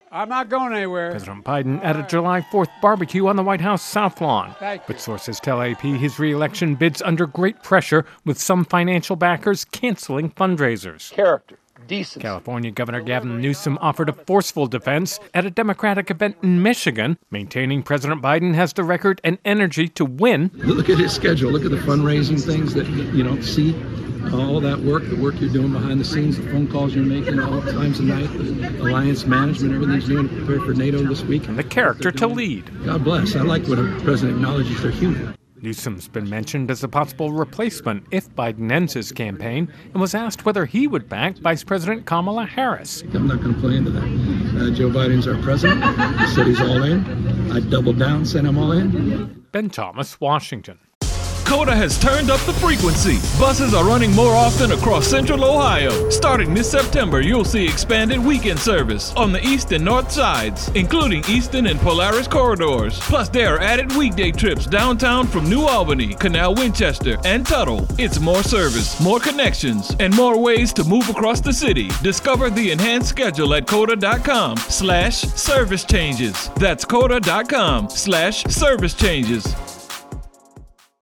I'm not going anywhere. President Biden at a July 4th barbecue on the White House South Lawn. But sources tell AP his re-election bids under great pressure, with some financial backers canceling fundraisers. Character, decency. California Governor Gavin Newsom offered a forceful defense at a Democratic event in Michigan, maintaining President Biden has the record and energy to win. Look at his schedule. Look at the fundraising things that you don't see. All that work, the work you're doing behind the scenes, the phone calls you're making all times of night, the alliance management, everything's doing to prepare for NATO this week. And the character to lead. God bless. I like when a president acknowledges their humor. Newsom's been mentioned as a possible replacement if Biden ends his campaign, and was asked whether he would back Vice President Kamala Harris. I'm not going to play into that. Joe Biden's our president. He said he's all in. I doubled down, said I'm all in. Ben Thomas, Washington. COTA has turned up the frequency. Buses are running more often across Central Ohio. Starting this September, you'll see expanded weekend service on the east and north sides, including Eastern and Polaris corridors. Plus, there are added weekday trips downtown from New Albany, Canal Winchester, and Tuttle. It's more service, more connections, and more ways to move across the city. Discover the enhanced schedule at COTA.com/service changes. That's COTA.com/service changes.